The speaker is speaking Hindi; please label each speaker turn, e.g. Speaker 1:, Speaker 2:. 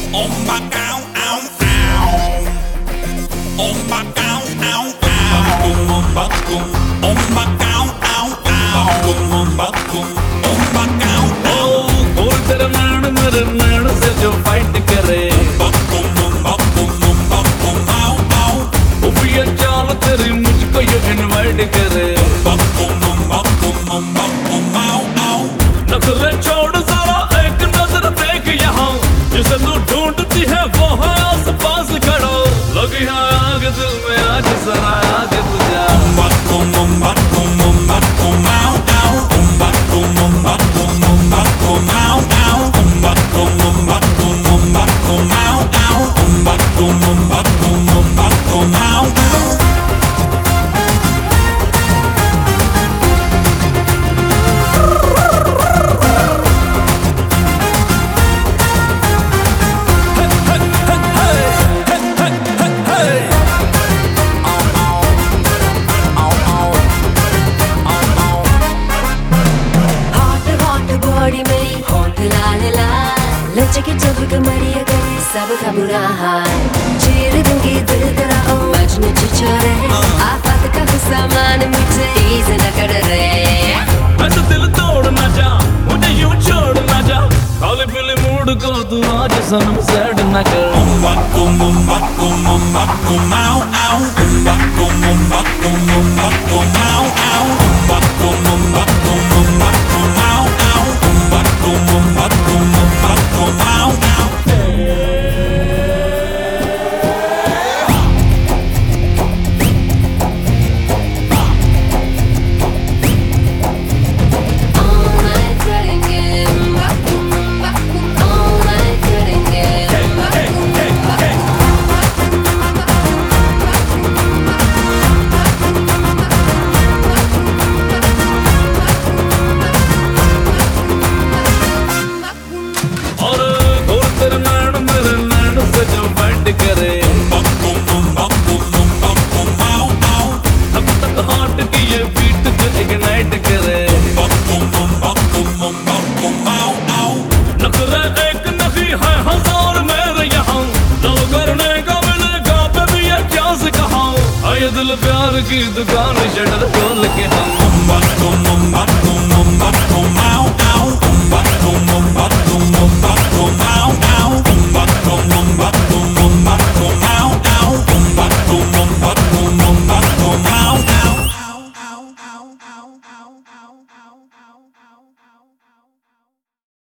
Speaker 1: Oh my God, ow, ow. Oh my God, ow, ow. Bakum, oh my God, ow, ow. Bakum, oh my God, ow.
Speaker 2: कोई तेरे मेरे नैन से जो फाइट करे
Speaker 1: Bakum, ow, ow.
Speaker 2: वो भी ये चाल तेरी मुझको ये इनवाइट करे
Speaker 1: Ow, ow.
Speaker 2: नखरे छोड़ सारा एक नजर देख यहाँ जिसे तू ढूंढती है वो है आस पास खड़ा लगी है आग दिल में आज जरा आगे तुझा
Speaker 3: लचके जब कमरिया करे सबका बुरा हाल चीर दूंगी दिल तेरा ओ मजनू चिचोरे आफत का सामान मुझसे ईज़ न कर रे
Speaker 2: ऐसा दिल तोड़ ना जा मुझे यूं छोड़ ना जा खाली पीली मूड को तू आज सनम सैड ना कर करे अब तक हार्ट की ये बीट जो इग्नाइट करे नखरे एक नहीं है हजार मेरे यहाँ जो करने का मिलेगा बेबी ये क्या से कहा आये दिल प्यार की दुकान शटर खोल के हम